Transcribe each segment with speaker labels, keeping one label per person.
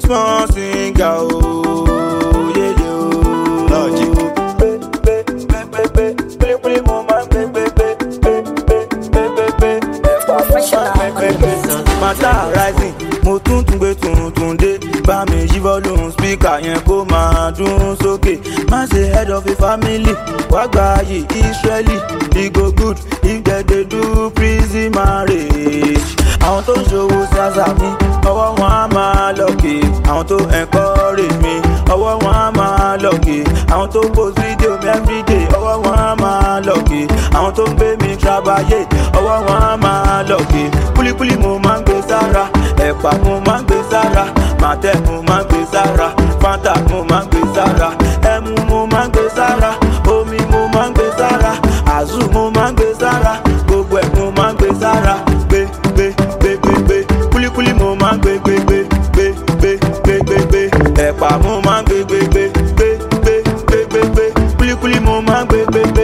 Speaker 1: small singer, oh, yeah, yeah, Logic. Matter rising, mo tún gbé tuntun dé. Bá mi yí volume speaker yẹn kó máa dún sókè. Má ṣe head of a family, wá gba ayé Israeli. E go good if dem dey do prison marriage. Àwọn tó ń ṣòwò ṣàṣà mi, ọwọ́ wọn á máa lọ́kè. Àwọn tó encourage mi, ọwọ́ wọn á máa lọ́kè. Àwọn tó post video mi everyday, ọwọ́ wọn á máa lọ́kè. Àwọn tó ń gbé mi trabayé, ọwọ́ wọn á máa lọ́kè. Kúlíkúlí mo máa ń gbé sára, ẹ̀pà mo máa ń gbé sára, màtẹ́ mo máa ń gbé sára, fanta mo máa ń gbé sára, ẹmu mo máa ń gbé sára, omi mo máa ń gbé sára, àzù mo máa ń gbé sára, gbogbo ẹ̀ mo máa ń gbé sára. Gbé kúlíkúlí mo máa ń gbé ẹ̀pà mo máa ń gbé kúlíkúlí mo máa ń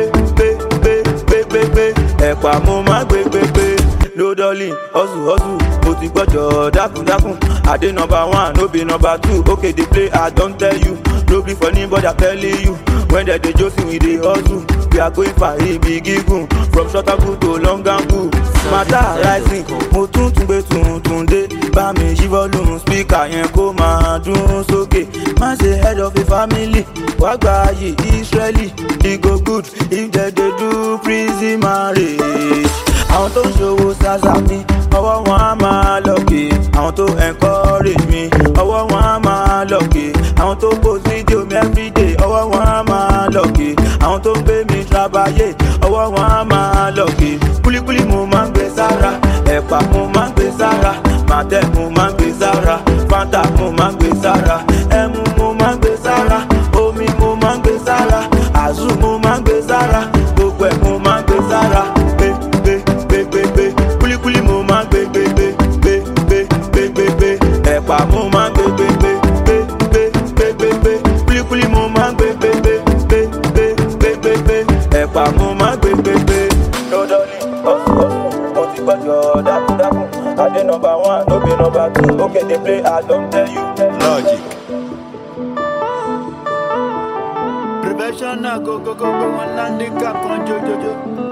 Speaker 1: gbé ẹ̀pà mo máa ń gbé. No darling, hustle, mo ti gbọ́dọ̀ dákúndákún. I dey number one, no be number two. Okay, dey play, I don tell you. No be for anybody, I'm telling you. When they dey josin, we dey hustle. We are going for a big gigun. From Shotabu to Longangu. Matter rising, mo tún gbé tuntun dé. Bá mi yí volume speaker yẹn kó máa dún sókè. Má ṣe head of a family, wá gba ayé Israeli. E go good if dem dey do prison marriage. Àwọn tó ń ṣòwò ṣàṣà mi, ọwọ́ wọn á máa lọ́kè. Àwọn tó encourage mi, ọwọ́ wọn á máa lọ́kè. Àwọn tó post video mi everyday, ọwọ́ wọn á máa lọ́kè. Àwọn tó ń gbé mi trabayé, ọwọ́ wọn á máa lọ́kè. Kúlíkúlí mo máa ń gbé sára, ẹ̀pà mo máa ń gbé sára, màtẹ́ mo máa ń gbé sára, fanta mo máa ń gbé sára, ẹmu mo máa ń gbé sára, omi mo máa ń gbé sára, àzù mo máa ń gbé sára, gbogbo ẹ̀ mo máa ń gbé sára. Kúlíkúlí mo máa ń gbé ẹ̀pà mo máa ń gbé kúlíkúlí mo máa ń gbé ẹ̀pà mo máa ń gbé. Lọ́dọ̀ọ́lì mo ti gbọ́dọ̀ dákúndákún. I dey number one, no be number two. Okay, dey play, I don tell you. Logic.
Speaker 2: Prevention na go, one landing cap on Jojo.